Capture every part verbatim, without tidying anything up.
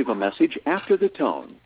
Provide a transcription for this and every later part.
leave a message after the tone.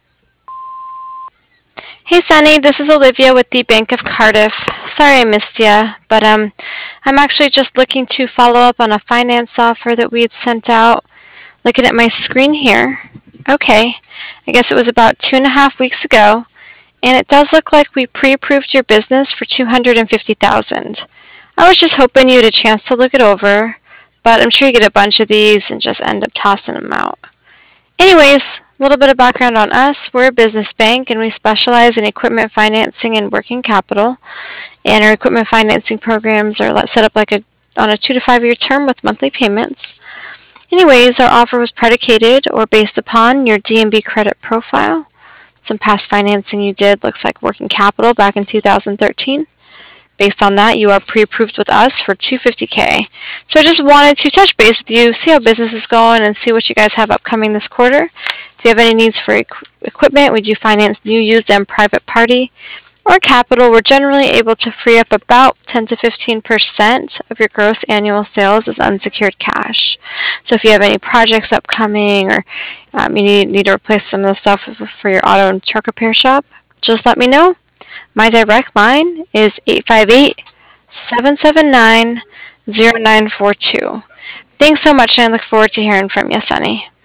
Hey Sunny, this is Olivia with the Bank of Cardiff. Sorry I missed ya, but um, I'm actually just looking to follow up on a finance offer that we had sent out. Looking at my screen here. Okay, I guess it was about two and a half weeks ago, and it does look like we pre-approved your business for two hundred fifty thousand dollars. I was just hoping you had a chance to look it over, but I'm sure you get a bunch of these and just end up tossing them out. Anyways, a little bit of background on us. We're a business bank and we specialize in equipment financing and working capital. And our equipment financing programs are set up like a on a two to five year term with monthly payments. Anyways, our offer was predicated or based upon your D and B credit profile. Some past financing you did looks like working capital back in two thousand thirteen. Based on that, you are pre-approved with us for two hundred fifty thousand dollars. So I just wanted to touch base with you, see how business is going, and see what you guys have upcoming this quarter. If you have any needs for equ- equipment, we do finance new, used, and private party. Or capital, we're generally able to free up about ten to fifteen percent of your gross annual sales as unsecured cash. So if you have any projects upcoming or um, you need, need to replace some of the stuff for your auto and truck repair shop, just let me know. My direct line is eight five eight, seven seven nine, zero nine four two. Thanks so much, and I look forward to hearing from you, Sunny.